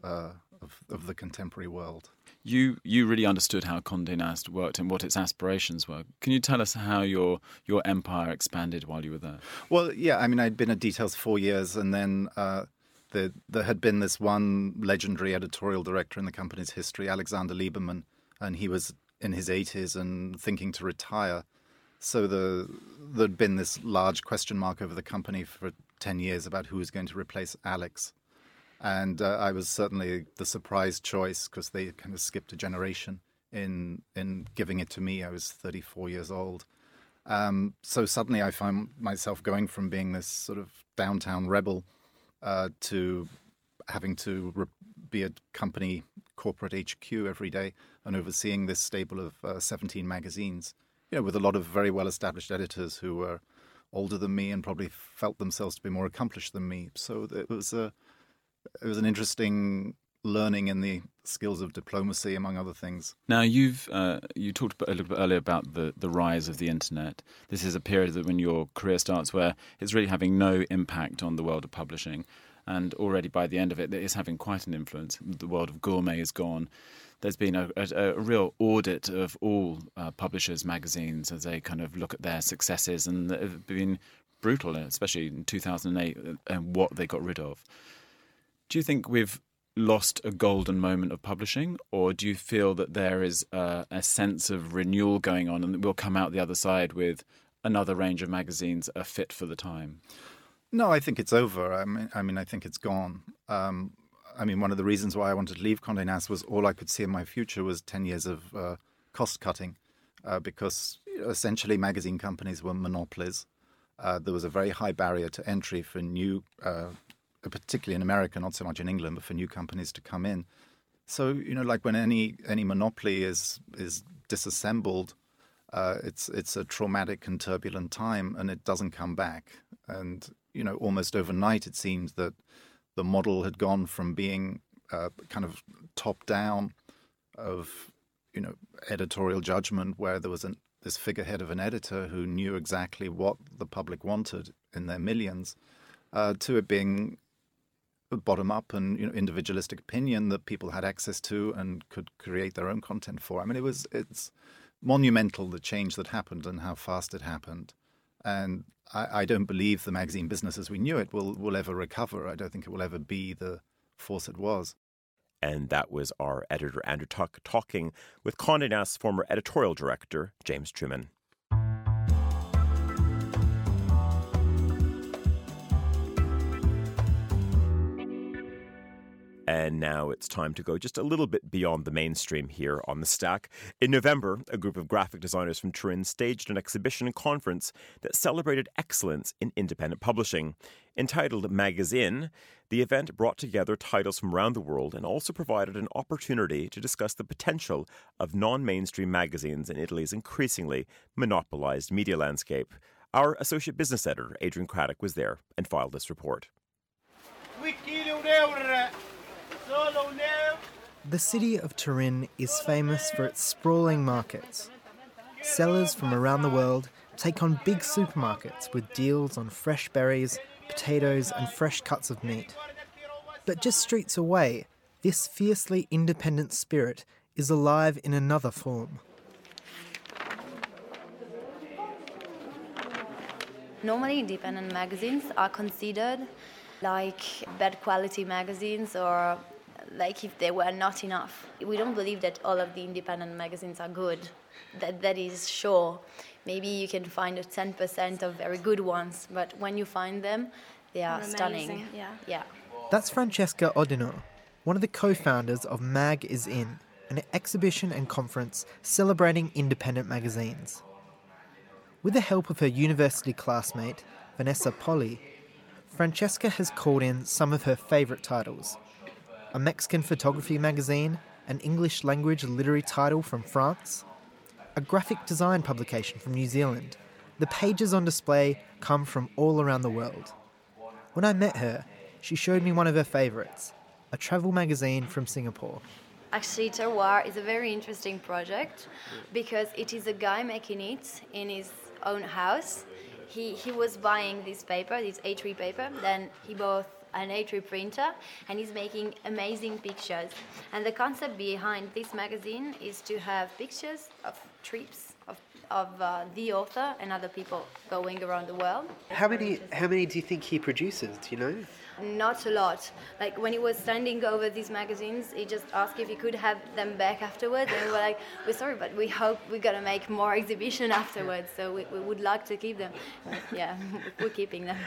[SPEAKER 5] of the contemporary world.
[SPEAKER 17] You really understood how Condé Nast worked and what its aspirations were. Can you tell us how your empire expanded while you were there?
[SPEAKER 5] Well, yeah, I mean, I'd been at Details 4 years, and then there had been this one legendary editorial director in the company's history, Alexander Lieberman, and he was in his 80s and thinking to retire. So there'd been this large question mark over the company for 10 years about who was going to replace Alex. And I was certainly the surprise choice because they kind of skipped a generation in giving it to me. I was 34 years old. So suddenly I found myself going from being this sort of downtown rebel to having to be at company corporate HQ every day and overseeing this stable of 17 magazines, with a lot of very well-established editors who were older than me and probably felt themselves to be more accomplished than me. So it was an interesting learning in the skills of diplomacy, among other things.
[SPEAKER 17] Now, you talked a little bit earlier about the rise of the internet. This is a period that when your career starts where it's really having no impact on the world of publishing. And already by the end of it is having quite an influence. The world of gourmet is gone. There's been a real audit of all publishers' magazines as they kind of look at their successes, and they've been brutal, especially in 2008, and what they got rid of. Do you think we've lost a golden moment of publishing, or do you feel that there is a sense of renewal going on and that we'll come out the other side with another range of magazines fit for the time?
[SPEAKER 5] No, I think it's over. I mean, I think it's gone. One of the reasons why I wanted to leave Condé Nast was all I could see in my future was 10 years of cost cutting, because essentially magazine companies were monopolies. There was a very high barrier to entry for new, particularly in America, not so much in England, but for new companies to come in. So, like when any monopoly is disassembled, it's a traumatic and turbulent time, and it doesn't come back. And almost overnight, it seems that the model had gone from being kind of top down of editorial judgment, where there was this figurehead of an editor who knew exactly what the public wanted in their millions, to it being bottom up and individualistic opinion that people had access to and could create their own content for. I mean, it's monumental, the change that happened and how fast it happened. And I don't believe the magazine business as we knew it will ever recover. I don't think it will ever be the force it was.
[SPEAKER 2] And that was our editor, Andrew Tuck, talking with Condé Nast's former editorial director, James Truman. And now it's time to go just a little bit beyond the mainstream here on The Stack. In November, a group of graphic designers from Turin staged an exhibition and conference that celebrated excellence in independent publishing. Entitled Magazine, the event brought together titles from around the world and also provided an opportunity to discuss the potential of non-mainstream magazines in Italy's increasingly monopolized media landscape. Our associate business editor, Adrian Craddock, was there and filed this report.
[SPEAKER 18] The city of Turin is famous for its sprawling markets. Sellers from around the world take on big supermarkets with deals on fresh berries, potatoes and fresh cuts of meat. But just streets away, this fiercely independent spirit is alive in another form.
[SPEAKER 4] Normally independent magazines are considered like bad quality magazines, or like if they were not enough. We don't believe that all of the independent magazines are good. That is sure. Maybe you can find 10% of very good ones, but when you find them, they are stunning. Yeah.
[SPEAKER 18] That's Francesca Odino, one of the co-founders of Mag is In, an exhibition and conference celebrating independent magazines. With the help of her university classmate, Vanessa Polly, Francesca has called in some of her favourite titles. A Mexican photography magazine, an English language literary title from France, a graphic design publication from New Zealand. The pages on display come from all around the world. When I met her, she showed me one of her favourites, a travel magazine from Singapore.
[SPEAKER 4] Actually, Terroir is a very interesting project because it is a guy making it in his own house. He was buying this paper, this A3 paper, then he bought an A3 printer, and he's making amazing pictures. And the concept behind this magazine is to have pictures of trips of the author and other people going around the world.
[SPEAKER 19] How many do you think he produces, do you know?
[SPEAKER 4] Not a lot. Like when he was standing over these magazines, he just asked if he could have them back afterwards, and we were like, we're sorry, but we hope we're gonna make more exhibition afterwards, so we would like to keep them. Yeah, we're keeping them.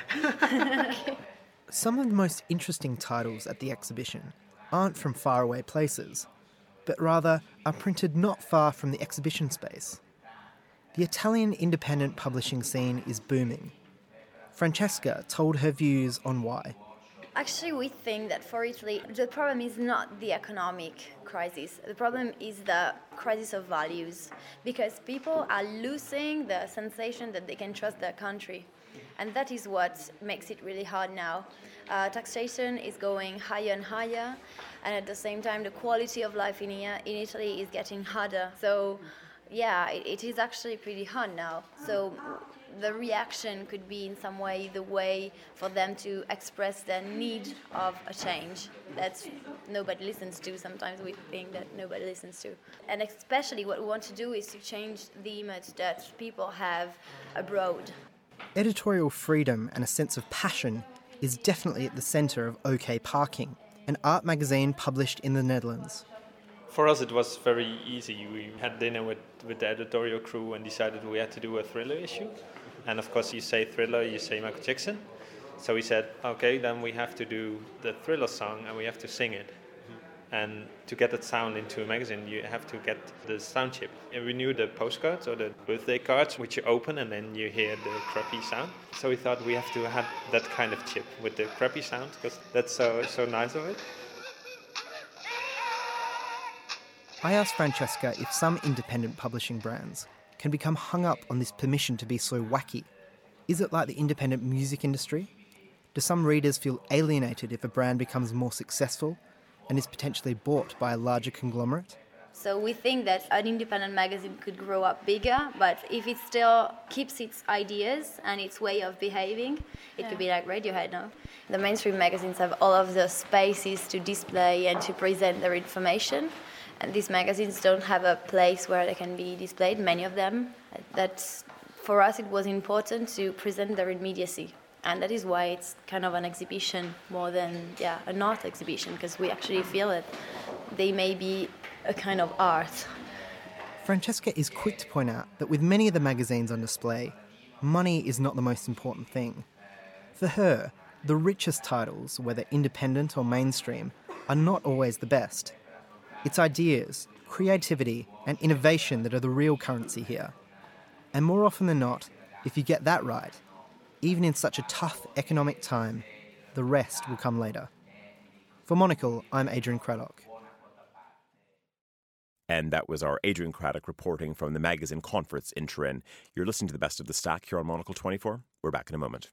[SPEAKER 18] Some of the most interesting titles at the exhibition aren't from faraway places, but rather are printed not far from the exhibition space. The Italian independent publishing scene is booming. Francesca told her views on why.
[SPEAKER 4] Actually, we think that for Italy, the problem is not the economic crisis. The problem is the crisis of values, because people are losing the sensation that they can trust their country. And that is what makes it really hard now. Taxation is going higher and higher, and at the same time, the quality of life in Italy is getting harder. So, yeah, it is actually pretty hard now. So the reaction could be in some way the way for them to express their need of a change that nobody listens to. Sometimes we think that nobody listens to. And especially what we want to do is to change the image that people have abroad.
[SPEAKER 18] Editorial freedom and a sense of passion is definitely at the centre of OK Parking, an art magazine published in the Netherlands.
[SPEAKER 20] For us, it was very easy. We had dinner with the editorial crew and decided we had to do a Thriller issue. And of course, you say Thriller, you say Michael Jackson. So we said, okay, then we have to do the Thriller song and we have to sing it. And to get that sound into a magazine, you have to get the sound chip. And we knew the postcards or the birthday cards, which you open and then you hear the crappy sound. So we thought we have to have that kind of chip with the crappy sound, because that's so nice of it.
[SPEAKER 18] I asked Francesca if some independent publishing brands can become hung up on this permission to be so wacky. Is it like the independent music industry? Do some readers feel alienated if a brand becomes more successful and is potentially bought by a larger conglomerate?
[SPEAKER 4] So we think that an independent magazine could grow up bigger, but if it still keeps its ideas and its way of behaving, it could be like Radiohead now. The mainstream magazines have all of the spaces to display and to present their information. And these magazines don't have a place where they can be displayed, many of them. That's, for us, it was important to present their immediacy. And that is why it's kind of an exhibition more than, an art exhibition, because we actually feel that they may be a kind of art.
[SPEAKER 18] Francesca is quick to point out that with many of the magazines on display, money is not the most important thing. For her, the richest titles, whether independent or mainstream, are not always the best. It's ideas, creativity, and innovation that are the real currency here. And more often than not, if you get that right, even in such a tough economic time, the rest will come later. For Monocle, I'm Adrian Craddock.
[SPEAKER 2] And that was our Adrian Craddock reporting from the magazine conference in Turin. You're listening to the Best of the Stack here on Monocle 24. We're back in a moment.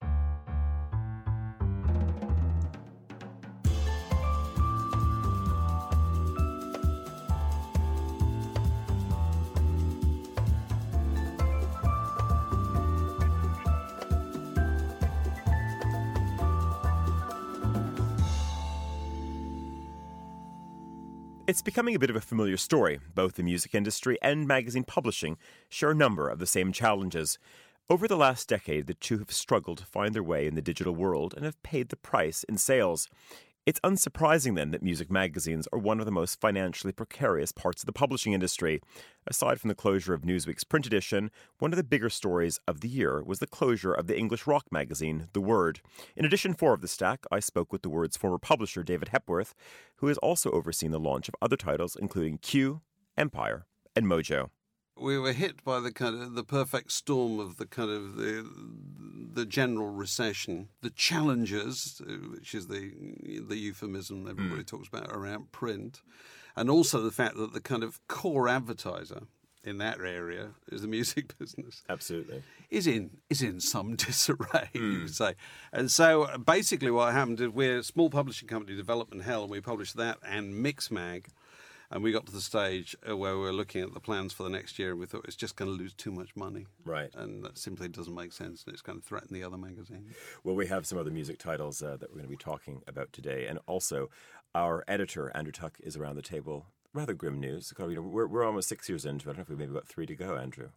[SPEAKER 2] It's becoming a bit of a familiar story. Both the music industry and magazine publishing share a number of the same challenges. Over the last decade, the two have struggled to find their way in the digital world and have paid the price in sales. It's unsurprising, then, that music magazines are one of the most financially precarious parts of the publishing industry. Aside from the closure of Newsweek's print edition, one of the bigger stories of the year was the closure of the English rock magazine, The Word. In edition 4 of The Stack, I spoke with The Word's former publisher, David Hepworth, who has also overseen the launch of other titles, including Q, Empire, and Mojo.
[SPEAKER 21] we were hit by the perfect storm of the general recession, the challenges, which is the euphemism everybody talks about around print, and also the fact that the kind of core advertiser in that area is the music business.
[SPEAKER 2] Absolutely.
[SPEAKER 21] Is in some disarray, you could say. And so basically what happened is we're a small publishing company, Development Hell, and we published that and Mixmag. And we got to the stage where we were looking at the plans for the next year, and we thought it's just going to lose too much money.
[SPEAKER 2] Right.
[SPEAKER 21] And that simply doesn't make sense, and it's going to threaten the other magazines.
[SPEAKER 2] Well, we have some other music titles that we're going to be talking about today. And also, our editor, Andrew Tuck, is around the table. Rather grim news. We're almost 6 years into it. I don't know if we've maybe got 3 to go, Andrew.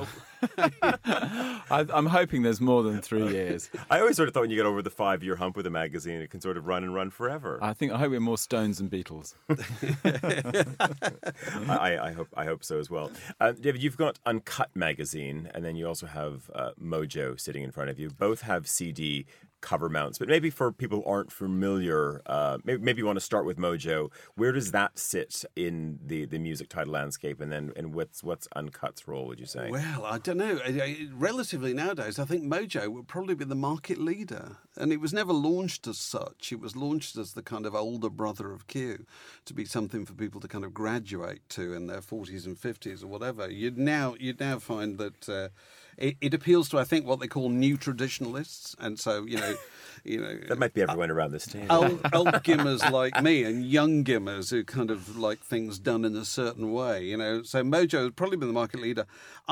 [SPEAKER 17] I'm hoping there's more than 3 years.
[SPEAKER 2] I always sort of thought when you get over the 5-year hump with a magazine, it can sort of run forever.
[SPEAKER 17] I hope we're more Stones than Beatles.
[SPEAKER 2] I hope so as well. David, you've got Uncut magazine, and then you also have Mojo sitting in front of you. Both have CD cover mounts, but maybe for people who aren't familiar, maybe you want to start with Mojo. Where does that sit in the music title landscape, and what's Uncut's role, would you say?
[SPEAKER 21] Well, I don't know. Relatively nowadays, I think Mojo would probably be the market leader, and it was never launched as such. It was launched as the kind of older brother of Q, to be something for people to kind of graduate to in their 40s and 50s or whatever. You'd now find that it appeals to, I think, what they call new traditionalists, and so
[SPEAKER 2] that might be everyone around this table.
[SPEAKER 21] Old gimmers like me and young gimmers who kind of like things done in a certain way. So Mojo has probably been the market leader.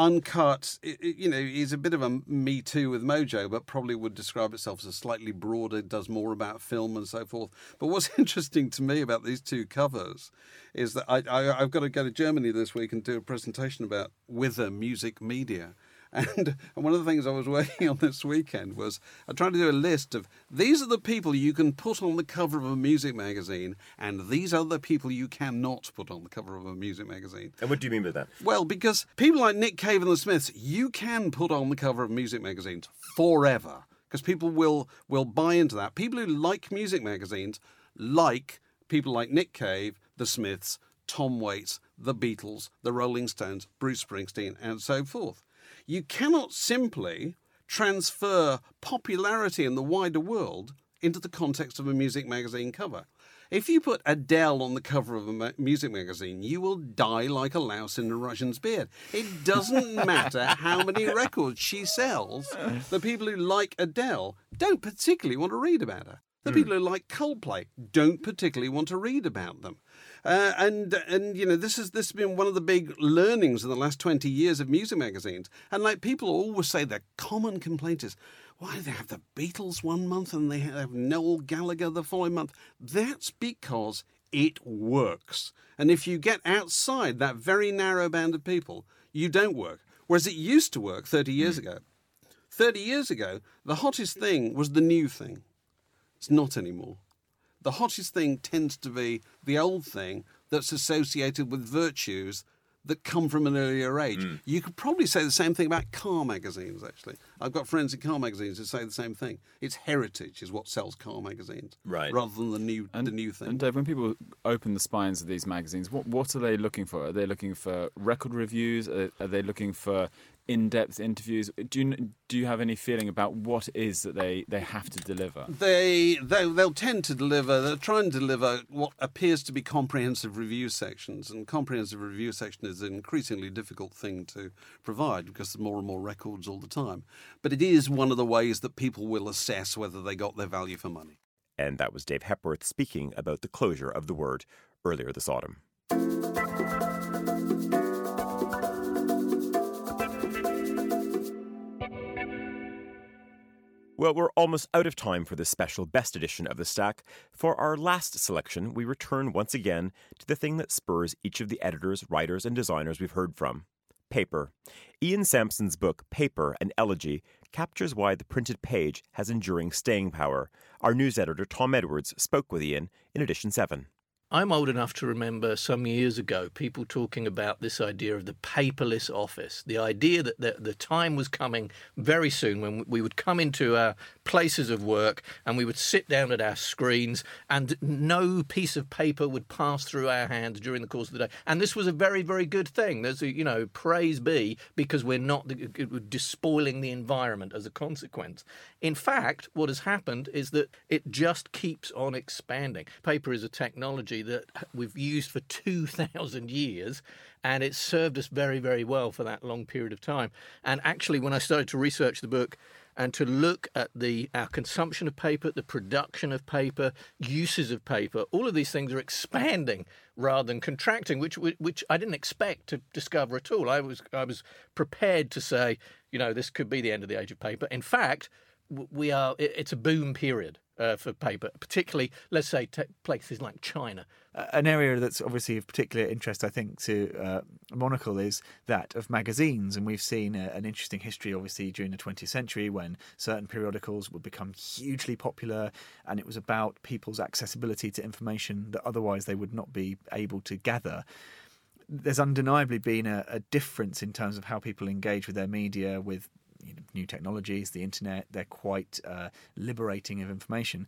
[SPEAKER 21] Uncut, is a bit of a Me Too with Mojo, but probably would describe itself as a slightly broader, does more about film and so forth. But what's interesting to me about these two covers is that I've got to go to Germany this week and do a presentation about Wither Music Media. And one of the things I was working on this weekend was I tried to do a list of these are the people you can put on the cover of a music magazine, and these are the people you cannot put on the cover of a music magazine.
[SPEAKER 2] And what do you mean by that?
[SPEAKER 21] Well, because people like Nick Cave and the Smiths, you can put on the cover of music magazines forever, because people will buy into that. People who like music magazines like people like Nick Cave, the Smiths, Tom Waits, the Beatles, the Rolling Stones, Bruce Springsteen, and so forth. You cannot simply transfer popularity in the wider world into the context of a music magazine cover. If you put Adele on the cover of a music magazine, you will die like a louse in a Russian's beard. It doesn't matter how many records she sells. The people who like Adele don't particularly want to read about her. The people who like Coldplay don't particularly want to read about them. And this has been one of the big learnings in the last 20 years of music magazines. And like people always say, the common complaint is, why do they have the Beatles one month and they have Noel Gallagher the following month? That's because it works. And if you get outside that very narrow band of people, you don't work. Whereas it used to work 30 years ago. 30 years ago, the hottest thing was the new thing. It's not anymore. The hottest thing tends to be the old thing that's associated with virtues that come from an earlier age. You could probably say the same thing about car magazines, actually. I've got friends in car magazines who say the same thing. It's heritage is what sells car magazines,
[SPEAKER 2] right?
[SPEAKER 21] Rather than the new thing.
[SPEAKER 17] And Dave, when people open the spines of these magazines, what are they looking for? Are they looking for record reviews? Are they looking for in-depth interviews? Do you have any feeling about what it is that they have to deliver?
[SPEAKER 21] They'll tend to deliver. They'll try and deliver what appears to be comprehensive review sections, and comprehensive review section is an increasingly difficult thing to provide because there's more and more records all the time. But it is one of the ways that people will assess whether they got their value for money.
[SPEAKER 2] And that was Dave Hepworth speaking about the closure of The Word earlier this autumn. Well, we're almost out of time for this special best edition of The Stack. For our last selection, we return once again to the thing that spurs each of the editors, writers, and designers we've heard from: paper. Ian Sampson's book, Paper, an Elegy, captures why the printed page has enduring staying power. Our news editor, Tom Edwards, spoke with Ian in edition 7.
[SPEAKER 1] I'm old enough to remember some years ago people talking about this idea of the paperless office, the idea that the time was coming very soon when we would come into our places of work and we would sit down at our screens and no piece of paper would pass through our hands during the course of the day. And this was a very, very good thing. There's praise be, because we're not despoiling the environment as a consequence. In fact, what has happened is that it just keeps on expanding. Paper is a technology that we've used for 2,000 years, and it's served us very, very well for that long period of time. And actually, when I started to research the book and to look at our consumption of paper, the production of paper, uses of paper, all of these things are expanding rather than contracting, which I didn't expect to discover at all. I was prepared to say, this could be the end of the age of paper. In fact, it's a boom period for paper, particularly, let's say, places like China.
[SPEAKER 22] An area that's obviously of particular interest, I think, to Monocle is that of magazines. And we've seen an interesting history, obviously, during the 20th century when certain periodicals would become hugely popular, and it was about people's accessibility to information that otherwise they would not be able to gather. There's undeniably been a difference in terms of how people engage with their media, with new technologies, the internet. They're quite liberating of information.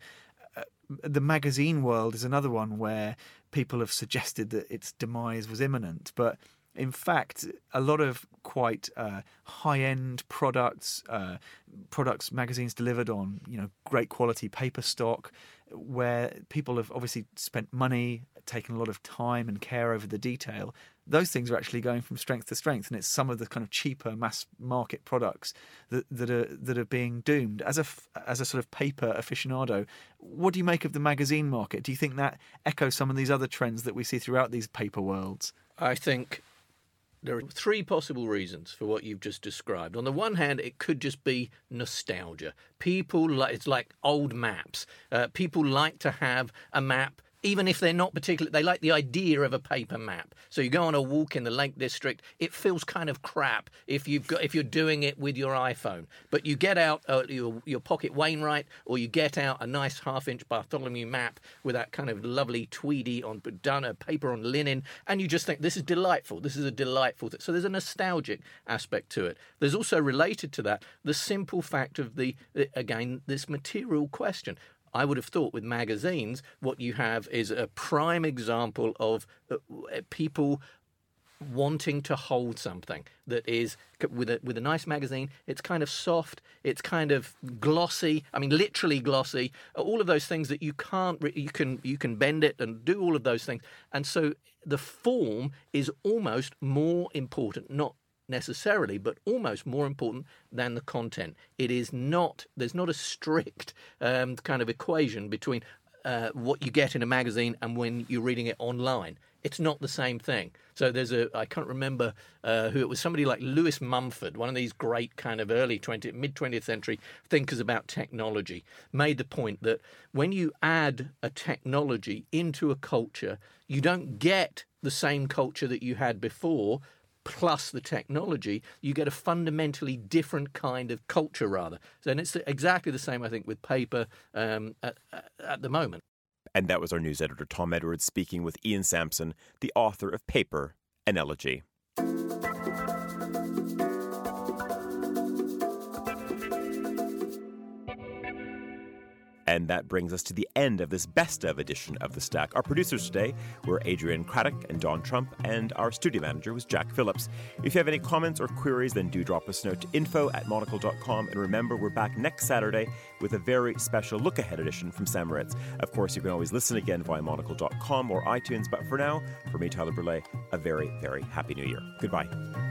[SPEAKER 22] The magazine world is another one where people have suggested that its demise was imminent, but in fact, a lot of quite high-end products, magazines delivered on great quality paper stock, where people have obviously spent money, taken a lot of time and care over the detail. Those things are actually going from strength to strength, and it's some of the kind of cheaper mass market products that are being doomed. As a sort of paper aficionado, what do you make of the magazine market? Do you think that echoes some of these other trends that we see throughout these paper worlds?
[SPEAKER 1] I think there are three possible reasons for what you've just described. On the one hand, it could just be nostalgia. It's like old maps. People like to have a map, even if they're not particularly, they like the idea of a paper map. So you go on a walk in the Lake District, it feels kind of crap if you're doing it with your iPhone. But you get out your pocket Wainwright, or you get out a nice half-inch Bartholomew map with that kind of lovely tweedy done paper on linen, and you just think, this is delightful. This is a delightful thing. So there's a nostalgic aspect to it. There's also, related to that, the simple fact of this material question. I would have thought with magazines, what you have is a prime example of people wanting to hold something that is, with a nice magazine, it's kind of soft, it's kind of glossy, literally glossy, all of those things that you can bend it and do all of those things. And so the form is almost more important, not necessarily, but almost more important than the content. There's not a strict kind of equation between what you get in a magazine and when you're reading it online. It's not the same thing. So I can't remember who it was, somebody like Lewis Mumford, one of these great kind of mid-20th century thinkers about technology, made the point that when you add a technology into a culture, you don't get the same culture that you had before, plus the technology. You get a fundamentally different kind of culture, rather. So, and it's exactly the same, I think, with paper at the moment.
[SPEAKER 2] And that was our news editor, Tom Edwards, speaking with Ian Sampson, the author of Paper, an Elegy. And that brings us to the end of this best of edition of The Stack. Our producers today were Adrian Craddock and Don Trump, and our studio manager was Jack Phillips. If you have any comments or queries, then do drop us a note to info@monocle.com. And remember, we're back next Saturday with a very special look-ahead edition from Sam Ritz. Of course, you can always listen again via monocle.com or iTunes. But for now, for me, Tyler Brûlé, a very, very happy New Year. Goodbye.